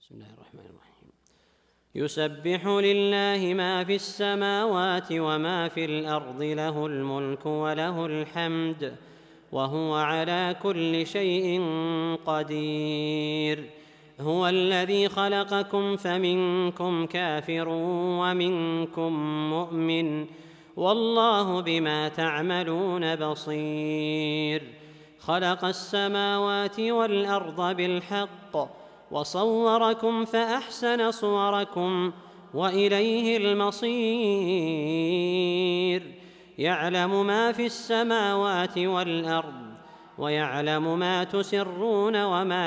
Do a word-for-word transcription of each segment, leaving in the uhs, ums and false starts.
بسم الله الرحمن الرحيم. يسبح لله ما في السماوات وما في الأرض، له الملك وله الحمد وهو على كل شيء قدير. هو الذي خلقكم فمنكم كافر ومنكم مؤمن، والله بما تعملون بصير. خلق السماوات والأرض بالحق وصوركم فأحسن صوركم وإليه المصير. يعلم ما في السماوات والأرض ويعلم ما تسرون وما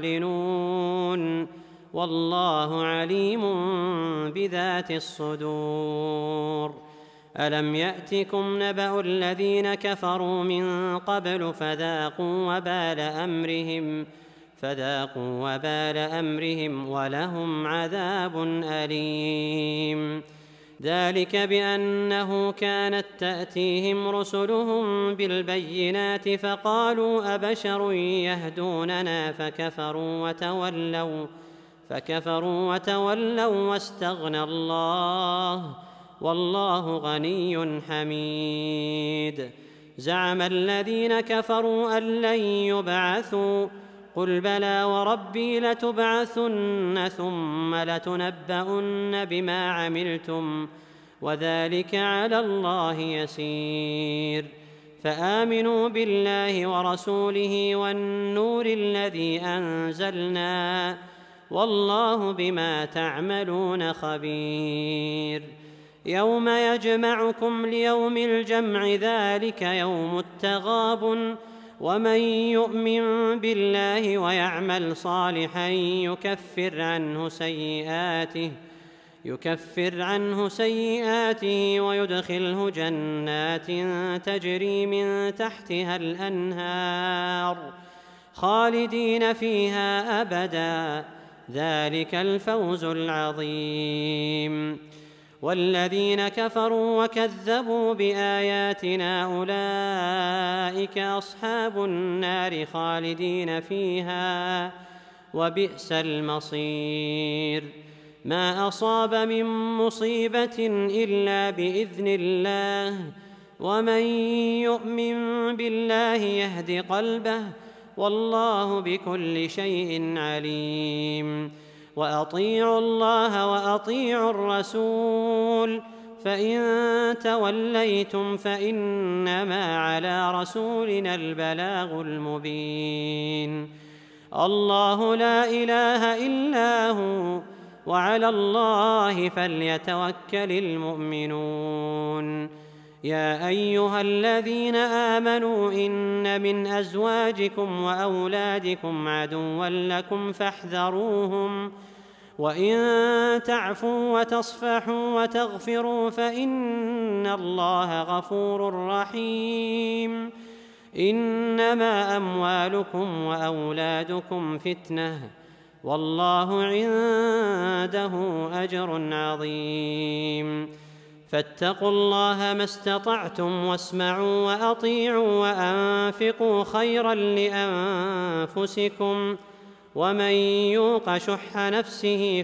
تعلنون، والله عليم بذات الصدور. ألم يأتكم نبأ الذين كفروا من قبل فذاقوا وبال أمرهم فذاقوا وبال أمرهم ولهم عذاب أليم. ذلك بأنه كانت تأتيهم رسلهم بالبينات فقالوا أبشر يهدوننا فكفروا وتولوا فكفروا وتولوا واستغنى الله، والله غني حميد. زعم الذين كفروا أن لن يبعثوا، قل بلى وربي لتبعثن ثم لتنبؤن بما عملتم وذلك على الله يسير. فآمنوا بالله ورسوله والنور الذي أنزلنا، والله بما تعملون خبير. يوم يجمعكم ليوم الجمع، ذلك يوم التغابن، ومن يؤمن بالله ويعمل صالحا يكفر عنه سيئاته يكفر عنه سيئاته ويدخله جنات تجري من تحتها الأنهار خالدين فيها أبدا، ذلك الفوز العظيم. والذين كفروا وكذبوا بآياتنا أولئك أصحاب النار خالدين فيها وبئس المصير. ما أصاب من مصيبة إلا بإذن الله، ومن يؤمن بالله يهد قلبه، والله بكل شيء عليم. وأطيعوا الله وأطيعوا الرسول، فإن توليتم فإنما على رسولنا البلاغ المبين. الله لا إله إلا هو، وعلى الله فليتوكل المؤمنون. يا أيها الذين آمنوا إن من أزواجكم وأولادكم عدوا لكم فاحذروهم، وإن تعفوا وتصفحوا وتغفروا فإن الله غفور رحيم. إنما أموالكم وأولادكم فتنة، والله عنده أجر عظيم. فاتقوا الله ما استطعتم واسمعوا وأطيعوا وأنفقوا خيرا لأنفسكم، ومن يوق شح نفسه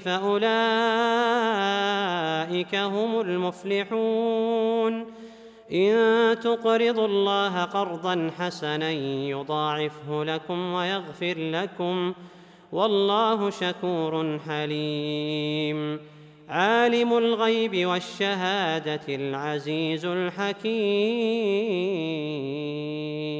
فأولئك هم المفلحون. إن تقرضوا الله قرضا حسنا يضاعفه لكم ويغفر لكم، والله شكور حليم. عالم الغيب والشهادة العزيز الحكيم.